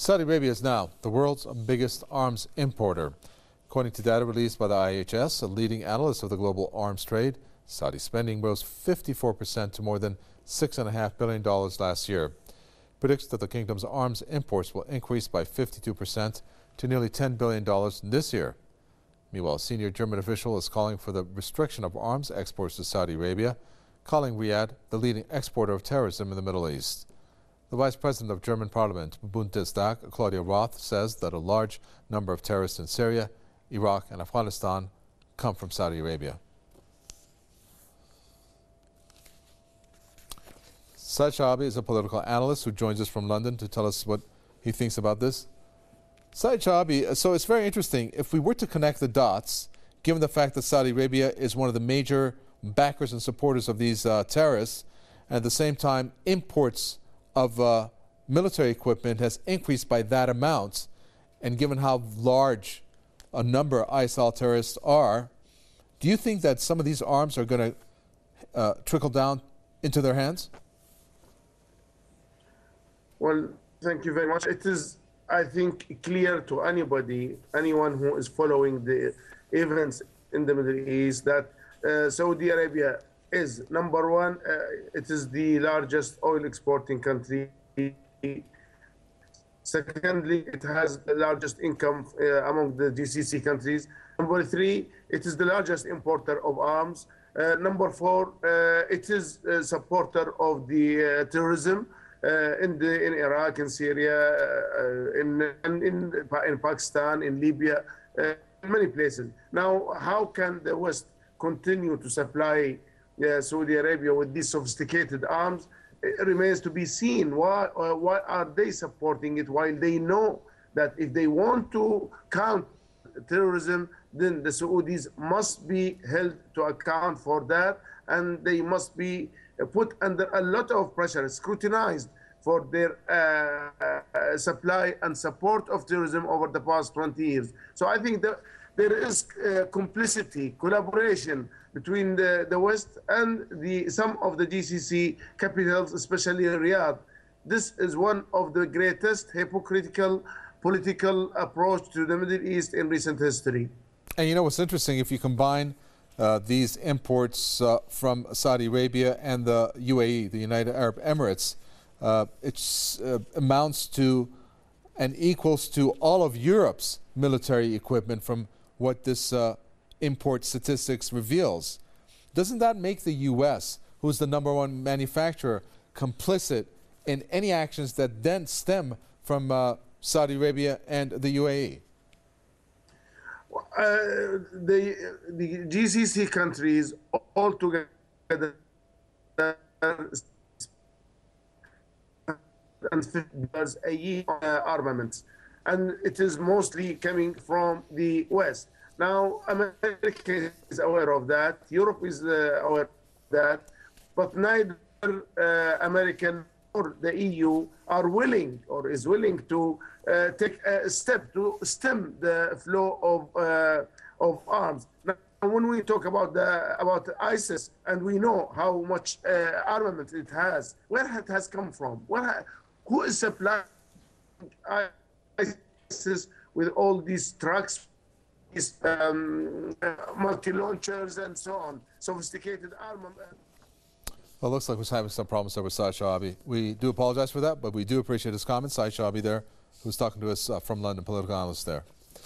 Saudi Arabia is now the world's biggest arms importer. According to data released by the IHS, a leading analyst of the global arms trade, Saudi spending rose 54% to more than $6.5 billion last year. Predicts that the kingdom's arms imports will increase by 52% to nearly $10 billion this year. Meanwhile, a senior German official is calling for the restriction of arms exports to Saudi Arabia, calling Riyadh the leading exporter of terrorism in the Middle East. The Vice President of German Parliament, Bundestag, Claudia Roth, says that a large number of terrorists in Syria, Iraq and Afghanistan come from Saudi Arabia. Saad Shaabi is a political analyst who joins us from London to tell us what he thinks about this. Saad Shaabi, so it's very interesting. If we were to connect the dots, given the fact that Saudi Arabia is one of the major backers and supporters of these terrorists, and at the same time imports of military equipment has increased by that amount, and given how large a number ISIL terrorists are, do you think that some of these arms are going to trickle down into their hands? Well, thank you very much. It is, I think, clear to anybody, anyone who is following the events in the Middle East, that Saudi Arabia is number one. It is the largest oil exporting country. Secondly, it has the largest income among the GCC countries. Number three, it is the largest importer of arms. Number four, it is a supporter of the terrorism in Iraq, in Syria, in Pakistan, in Libya, in many places. Now, how can the West continue to supply Saudi Arabia with these sophisticated arms? It remains to be seen. Why are they supporting it while they know that if they want to counter terrorism, then the Saudis must be held to account for that, and they must be put under a lot of pressure, scrutinized for their supply and support of terrorism over the past 20 years. So I think that there is complicity, collaboration between the West and some of the GCC capitals, especially Riyadh. This is one of the greatest hypocritical political approach to the Middle East in recent history. And you know what's interesting, if you combine these imports from Saudi Arabia and the UAE, the United Arab Emirates, it amounts to and equals to all of Europe's military equipment from what this import statistics reveals. Doesn't that make the U.S., who's the #1 manufacturer, complicit in any actions that then stem from Saudi Arabia and the UAE? The GCC countries all together and a year armaments, and it is mostly coming from the West. Now, America is aware of that, Europe is aware of that, but neither American or the EU are willing or is willing to take a step to stem the flow of arms. Now, when we talk about ISIS, and we know how much armament it has, where it has come from, who is supplying ISIS with all these trucks, these multi-launchers and so on, sophisticated armament. Well, it looks like we're having some problems there with Saad Shaabi. We do apologize for that, but we do appreciate his comments. Saad Shaabi there, who's talking to us from London, political analyst there.